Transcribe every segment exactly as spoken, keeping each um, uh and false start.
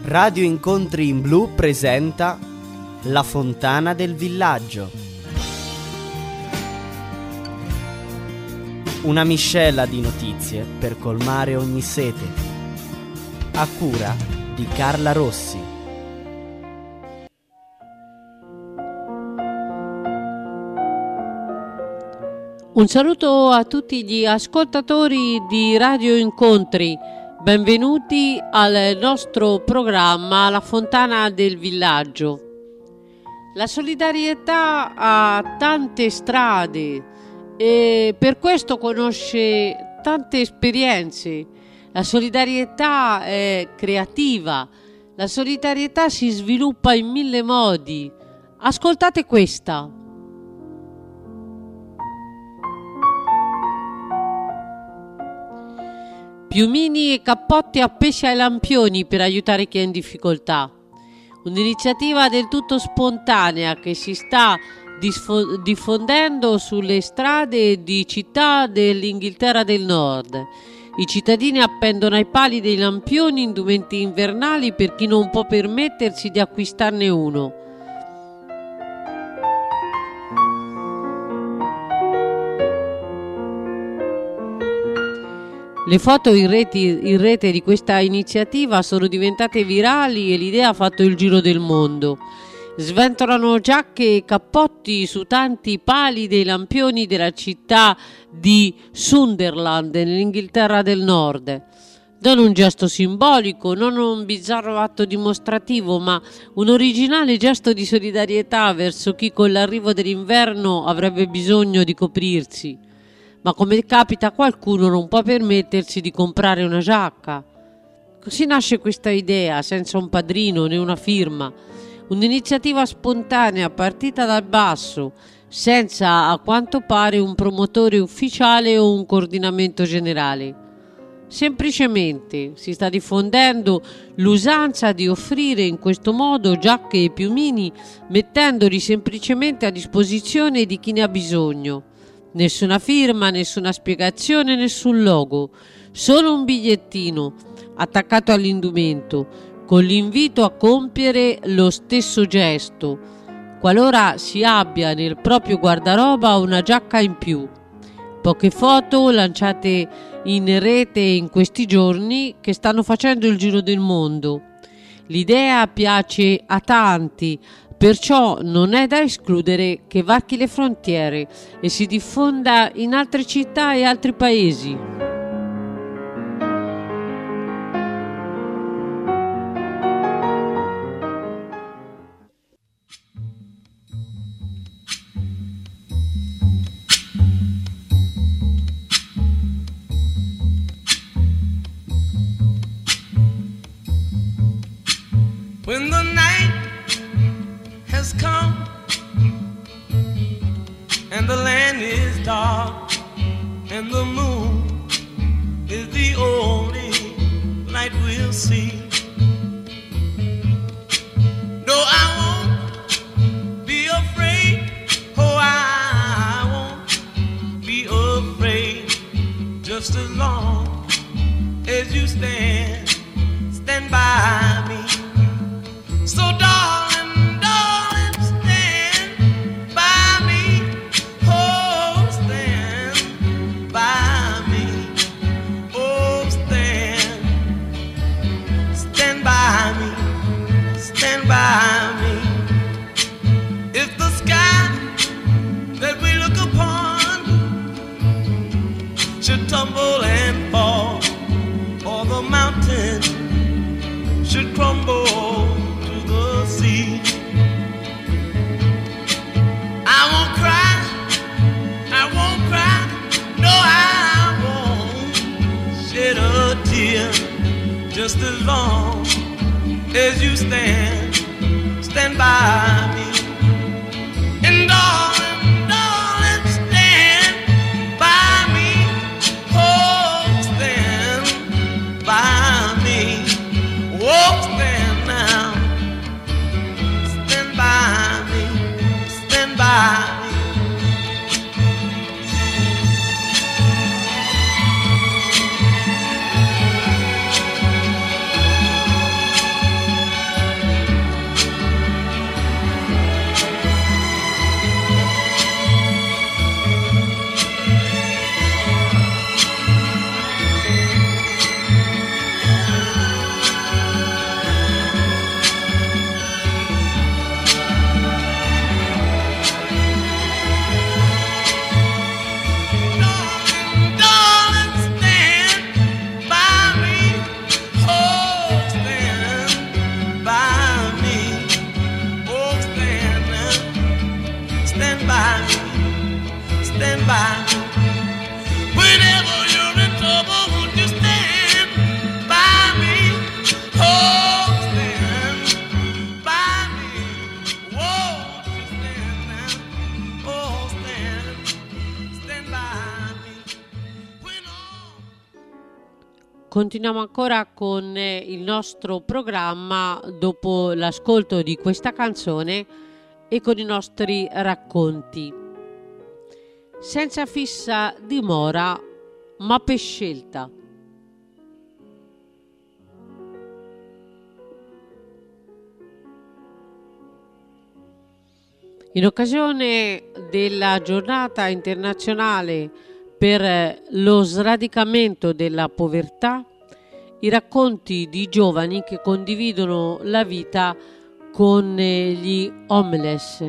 Radio Incontri in Blu presenta La Fontana del Villaggio. Una miscela di notizie per colmare ogni sete. A cura di Carla Rossi. Un saluto a tutti gli ascoltatori di Radio Incontri. Benvenuti al nostro programma La Fontana del Villaggio. La solidarietà ha tante strade e per questo conosce tante esperienze. La solidarietà è creativa, la solidarietà si sviluppa in mille modi. Ascoltate questa. Piumini e cappotti appesi ai lampioni per aiutare chi è in difficoltà. Un'iniziativa del tutto spontanea che si sta disfo- diffondendo sulle strade di città dell'Inghilterra del Nord. I cittadini appendono ai pali dei lampioni indumenti invernali per chi non può permettersi di acquistarne uno. Le foto in rete, in rete di questa iniziativa sono diventate virali e l'idea ha fatto il giro del mondo. Sventolano giacche e cappotti su tanti pali dei lampioni della città di Sunderland, nell'Inghilterra del Nord. Non un gesto simbolico, non un bizzarro atto dimostrativo, ma un originale gesto di solidarietà verso chi con l'arrivo dell'inverno avrebbe bisogno di coprirsi. Ma come capita a qualcuno non può permettersi di comprare una giacca. Così nasce questa idea, senza un padrino né una firma. Un'iniziativa spontanea partita dal basso, senza a quanto pare un promotore ufficiale o un coordinamento generale. Semplicemente si sta diffondendo l'usanza di offrire in questo modo giacche e piumini, mettendoli semplicemente a disposizione di chi ne ha bisogno. Nessuna firma, nessuna spiegazione, nessun logo, solo un bigliettino attaccato all'indumento con l'invito a compiere lo stesso gesto qualora si abbia nel proprio guardaroba una giacca in più. Poche foto lanciate in rete in questi giorni che stanno facendo il giro del mondo. L'idea piace a tanti, perciò non è da escludere che varchi le frontiere e si diffonda in altre città e altri paesi. When the night has come and the land is dark and the moon is the only light we'll see. No, I won't be afraid. Oh, I won't be afraid. Just as long as you stand, stand by me. So darling, darling, stand by me. Oh, stand by me. Oh, stand. Stand by me. Stand by me. If the sky that we look upon should tumble and fall, or the mountain should crumble sea, I won't cry, I won't cry, no, I won't shed a tear. Just as long as you stand, stand by me. And darling, darling, stand by me. Oh, stand by me. Oh, stand now. By me, stand by me. continuiamo ancora con eh, il nostro programma dopo l'ascolto di questa canzone e con i nostri racconti. Senza fissa dimora, ma per scelta. In occasione della giornata internazionale per lo sradicamento della povertà, i racconti di giovani che condividono la vita con gli homeless.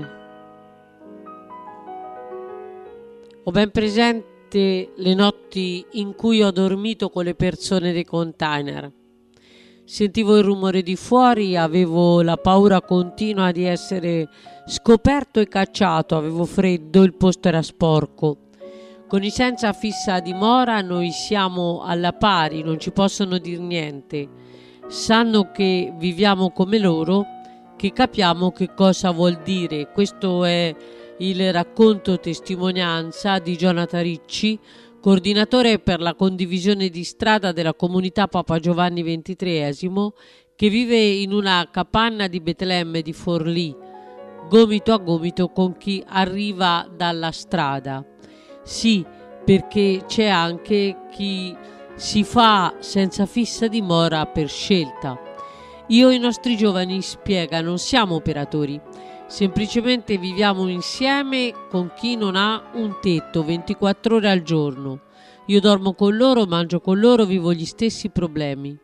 Ho ben presente le notti in cui ho dormito con le persone dei container. Sentivo il rumore di fuori, avevo la paura continua di essere scoperto e cacciato, avevo freddo, il posto era sporco. Con i senza fissa dimora noi siamo alla pari, non ci possono dir niente. Sanno che viviamo come loro, che capiamo che cosa vuol dire. Questo è il racconto testimonianza di Jonathan Ricci, coordinatore per la condivisione di strada della comunità Papa Giovanni ventitreesimo, che vive in una capanna di Betlemme di Forlì, gomito a gomito con chi arriva dalla strada. Sì, perché c'è anche chi si fa senza fissa dimora per scelta. Io e i nostri giovani, spiega, non siamo operatori, semplicemente viviamo insieme con chi non ha un tetto ventiquattro ore al giorno. Io dormo con loro, mangio con loro, vivo gli stessi problemi.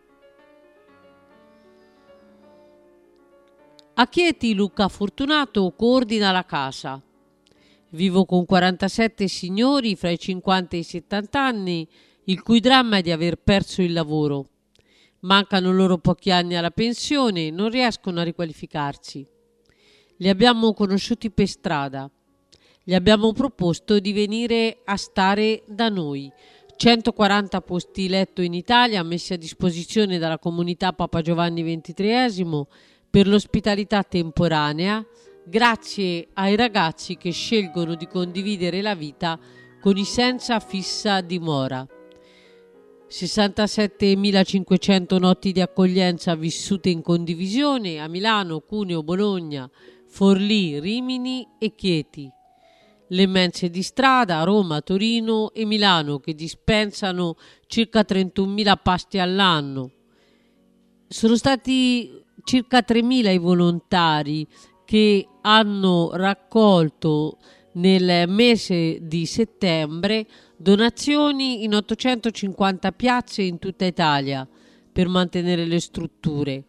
A Chieti Luca Fortunato coordina la casa. Vivo con quarantasette signori fra i cinquanta e i settanta anni, il cui dramma è di aver perso il lavoro. Mancano loro pochi anni alla pensione, non riescono a riqualificarsi. Li abbiamo conosciuti per strada. Gli abbiamo proposto di venire a stare da noi. centoquaranta posti letto in Italia messi a disposizione dalla comunità Papa Giovanni ventitreesimo per l'ospitalità temporanea, grazie ai ragazzi che scelgono di condividere la vita con i senza fissa dimora. sessantasettemilacinquecento notti di accoglienza vissute in condivisione a Milano, Cuneo, Bologna, Forlì, Rimini e Chieti. Le mense di strada a Roma, Torino e Milano che dispensano circa trentunomila pasti all'anno. Sono stati circa tremila i volontari che hanno raccolto nel mese di settembre donazioni in ottocentocinquanta piazze in tutta Italia per mantenere le strutture.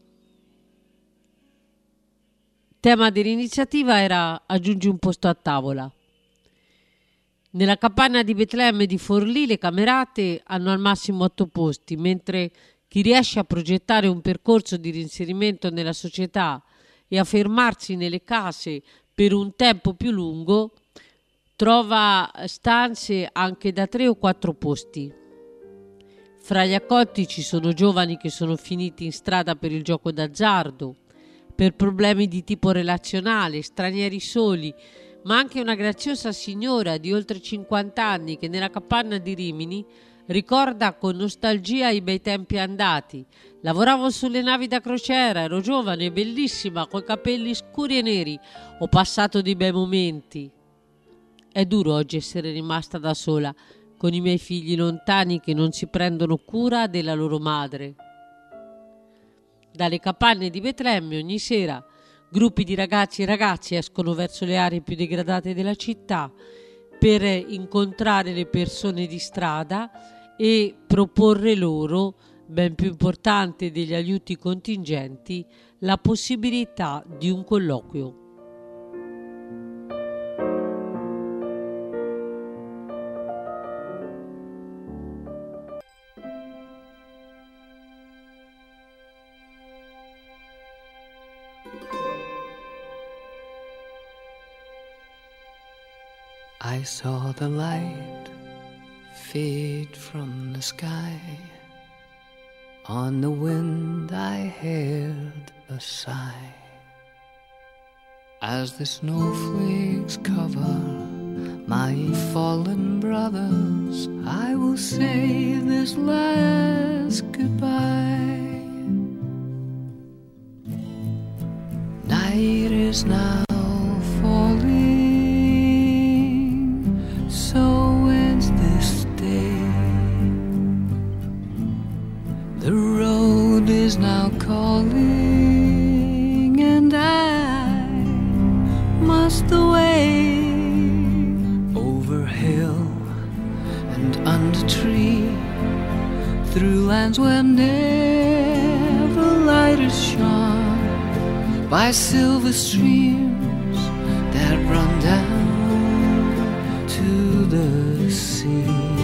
Tema dell'iniziativa era aggiungi un posto a tavola. Nella capanna di Betlemme di Forlì le camerate hanno al massimo otto posti, mentre chi riesce a progettare un percorso di reinserimento nella società e a fermarsi nelle case per un tempo più lungo trova stanze anche da tre o quattro posti. Fra gli accolti ci sono giovani che sono finiti in strada per il gioco d'azzardo, per problemi di tipo relazionale, stranieri soli, ma anche una graziosa signora di oltre cinquanta anni che nella capanna di Rimini ricorda con nostalgia i bei tempi andati. Lavoravo sulle navi da crociera, ero giovane e bellissima, coi capelli scuri e neri. Ho passato dei bei momenti. È duro oggi essere rimasta da sola, con i miei figli lontani che non si prendono cura della loro madre. Dalle capanne di Betlemme ogni sera gruppi di ragazzi e ragazze escono verso le aree più degradate della città per incontrare le persone di strada e proporre loro, ben più importante degli aiuti contingenti, la possibilità di un colloquio. I saw the light fade from the sky. On the wind I heard a sigh. As the snowflakes cover my fallen brothers, I will say this last us goodbye. Night is now falling, so ends this day. The road is now calling, and I must away. Over hill and under tree, through lands where never light is shone, by silver streams that run down to the sea.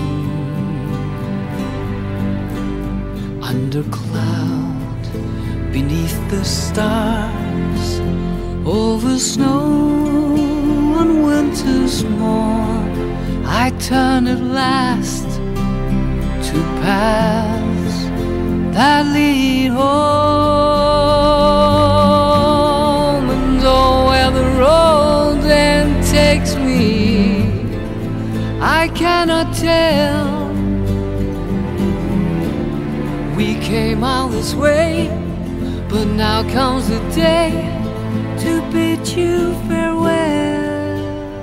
Under cloud, beneath the stars, over snow on winter's morn, I turn at last to paths that lead home. And oh, where the road then takes me, I cannot tell. We came all this way, but now comes the day to bid you farewell.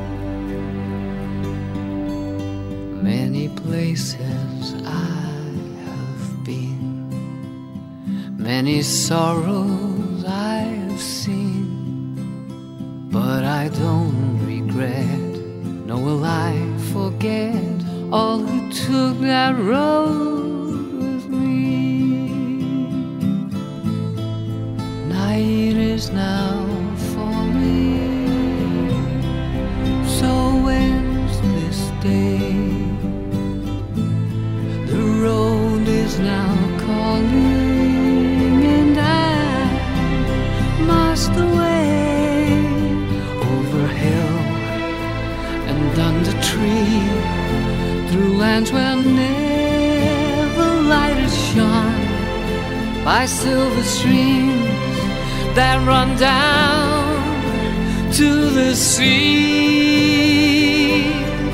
Many places I have been, many sorrows I have seen, but I don't regret, nor will I forget all who took that road with me. Night is now falling, so ends this day. The road is now calling, and I must away. Over hill and under tree, through lands where never light is shone, by silver streams that run down to the sea.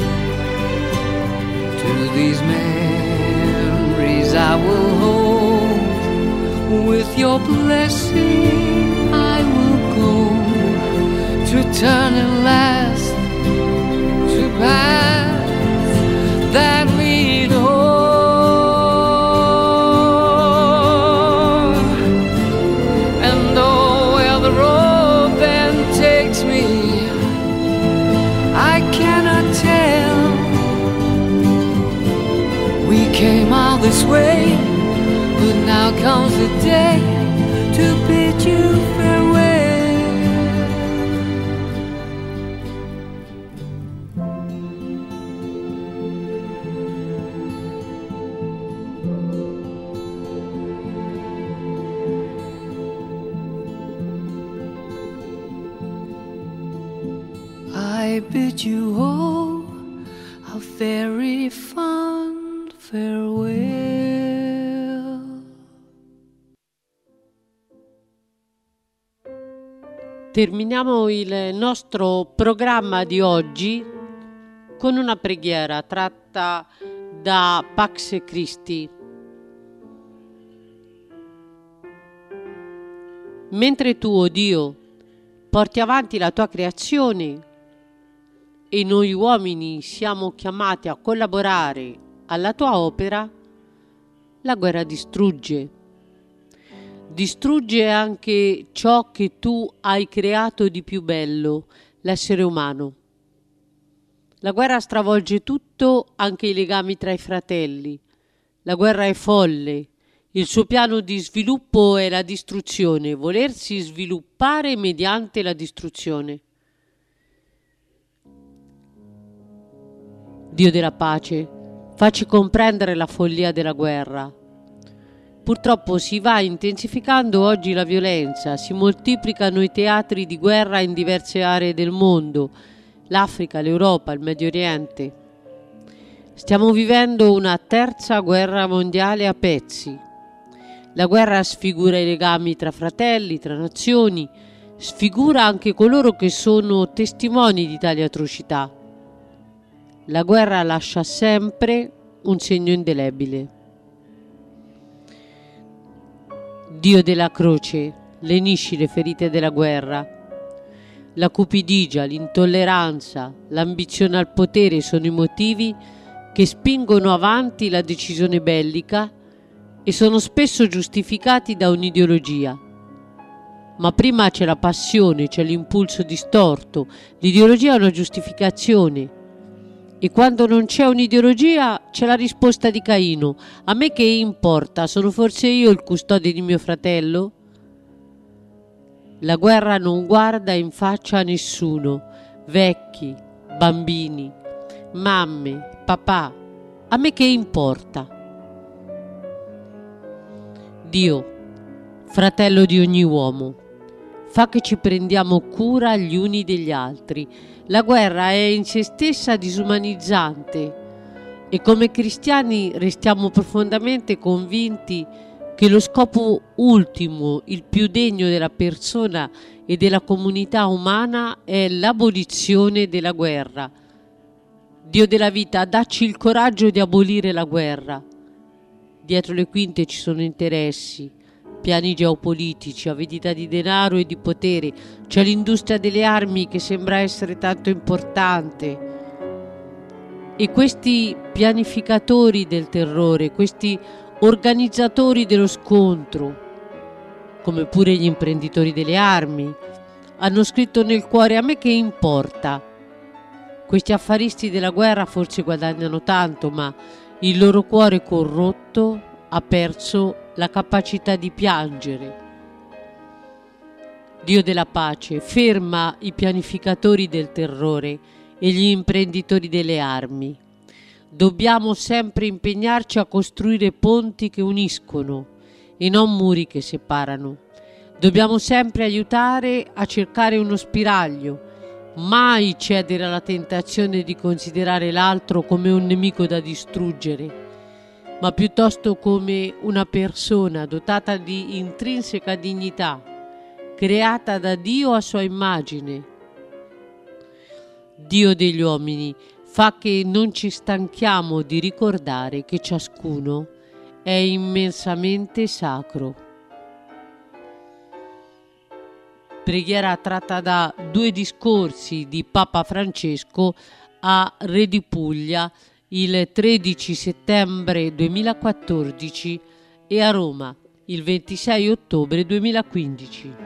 To these memories I will hold, with your blessing I will go, to turn at last to paths that lead home. Came all this way, but now comes the day to bid you farewell. I bid you all a very fond farewell. Terminiamo il nostro programma di oggi con una preghiera tratta da Pax Christi. Mentre tu, o Dio, porti avanti la tua creazione e noi uomini siamo chiamati a collaborare alla tua opera, la guerra distrugge. Distrugge anche ciò che tu hai creato di più bello, l'essere umano. La guerra stravolge tutto, anche i legami tra i fratelli. La guerra è folle. Il suo piano di sviluppo è la distruzione, volersi sviluppare mediante la distruzione. Dio della pace, facci comprendere la follia della guerra. Purtroppo si va intensificando oggi la violenza, si moltiplicano i teatri di guerra in diverse aree del mondo, l'Africa, l'Europa, il Medio Oriente. Stiamo vivendo una terza guerra mondiale a pezzi. La guerra sfigura i legami tra fratelli, tra nazioni, sfigura anche coloro che sono testimoni di tali atrocità. La guerra lascia sempre un segno indelebile. Dio della croce, lenisci le ferite della guerra. La cupidigia, l'intolleranza, l'ambizione al potere sono i motivi che spingono avanti la decisione bellica e sono spesso giustificati da un'ideologia. Ma prima c'è la passione, c'è l'impulso distorto. L'ideologia è una giustificazione. E quando non c'è un'ideologia c'è la risposta di Caino: a me che importa, sono forse io il custode di mio fratello? La guerra non guarda in faccia a nessuno, vecchi, bambini, mamme, papà, a me che importa? Dio, fratello di ogni uomo, fa che ci prendiamo cura gli uni degli altri. La guerra è in se stessa disumanizzante e come cristiani restiamo profondamente convinti che lo scopo ultimo, il più degno della persona e della comunità umana è l'abolizione della guerra. Dio della vita, dacci il coraggio di abolire la guerra. Dietro le quinte ci sono interessi, piani geopolitici, avidità di denaro e di potere. C'è l'industria delle armi che sembra essere tanto importante. E questi pianificatori del terrore, questi organizzatori dello scontro, come pure gli imprenditori delle armi, hanno scritto nel cuore: a me che importa? Questi affaristi della guerra forse guadagnano tanto, ma il loro cuore corrotto ha perso la capacità di piangere. Dio della pace, ferma i pianificatori del terrore e gli imprenditori delle armi. Dobbiamo sempre impegnarci a costruire ponti che uniscono e non muri che separano. Dobbiamo sempre aiutare a cercare uno spiraglio, mai cedere alla tentazione di considerare l'altro come un nemico da distruggere, ma piuttosto come una persona dotata di intrinseca dignità, creata da Dio a sua immagine. Dio degli uomini, fa che non ci stanchiamo di ricordare che ciascuno è immensamente sacro. Preghiera tratta da due discorsi di Papa Francesco a Re di Puglia il tredici settembre duemilaquattordici e a Roma il ventisei ottobre duemilaquindici.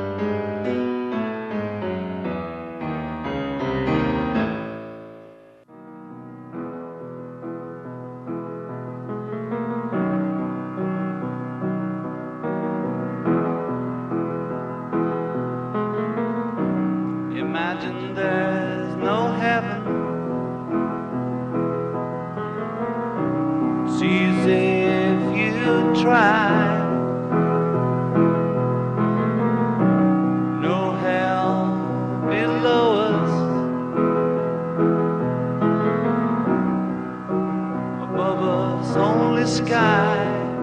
Imagine there's no heaven. It's easy if you try. No hell below us, above us only sky.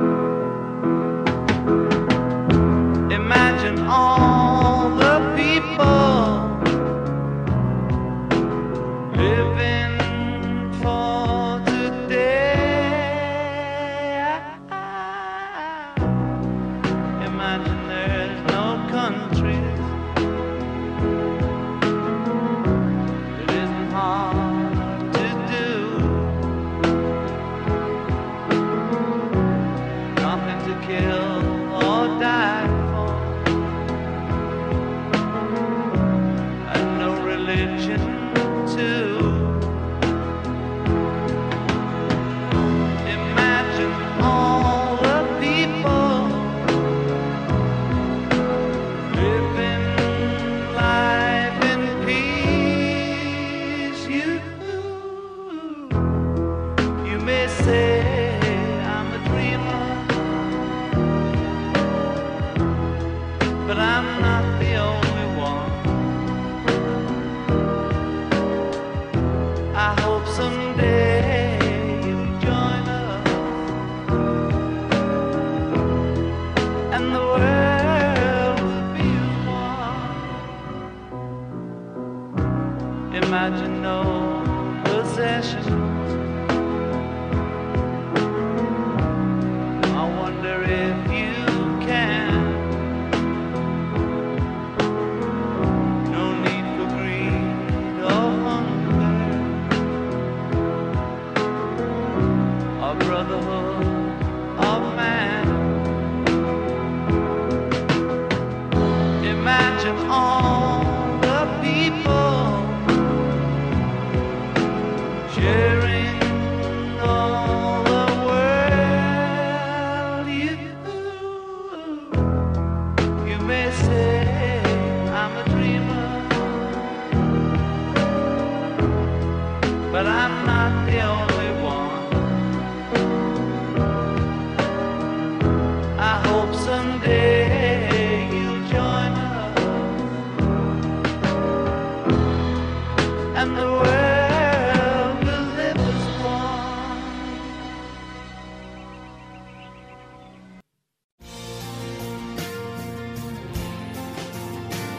Imagine all the people living for today. Imagine there's no countries. It isn't hard to do.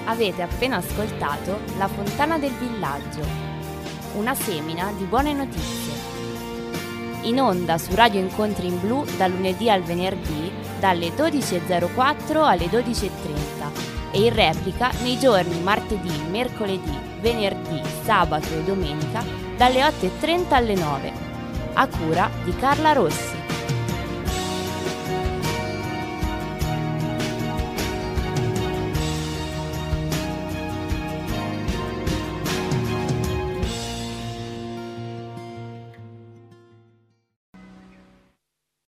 Avete appena ascoltato La Fontana del Villaggio, una semina di buone notizie. In onda su Radio Incontri in Blu dal lunedì al venerdì dalle dodici e zero quattro alle dodici e trenta e in replica nei giorni martedì, mercoledì, venerdì, sabato e domenica dalle otto e trenta alle nove, a cura di Carla Rossi.